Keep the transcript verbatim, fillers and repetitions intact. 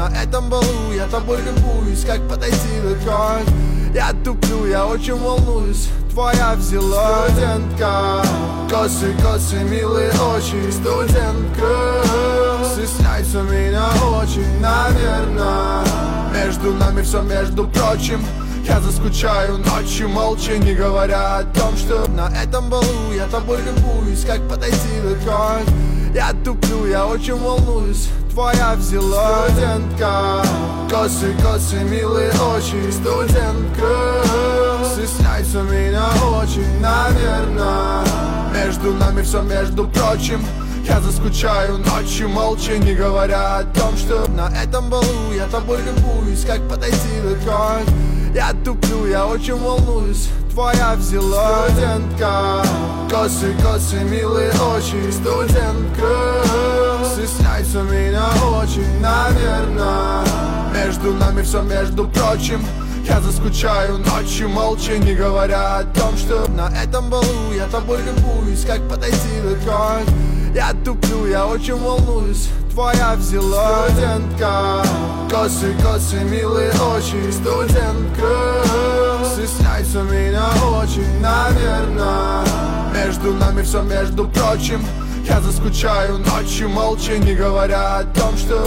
На этом балу я тобой любуюсь, как подойти рукой. Я туплю, я очень волнуюсь, твоя взяла студентка. Косы, косы, милые очи, студентка. Стесняется меня очень, наверное. Между нами все, между прочим. Я заскучаю ночью, молча, не говоря о том, что на этом балу я тобой любуюсь, как подойти рукой. Я туплю, я очень волнуюсь, твоя взяла студентка. Косы, косы, милые очи, студентка. Стесняется меня очень, наверное. Между нами все, между прочим. Я заскучаю ночью, молча, не говоря о том, что на этом балу я тобой любуюсь, как подойти рукой. Я туплю, я очень волнуюсь, твоя взяла студентка. Косы, косы, милые очи, студентка. Стесняется меня очень, наверное. Между нами все, между прочим. Я заскучаю ночью, молча, не говоря о том, что на этом балу я тобой любуюсь, как подойти рукой. Я туплю, я очень волнуюсь, твоя взяла студентка. Косы, косы, милые очи, студентка. Стесняется меня очень, наверное. Между нами все, между прочим. Я заскучаю ночью, молча, не говоря о том, что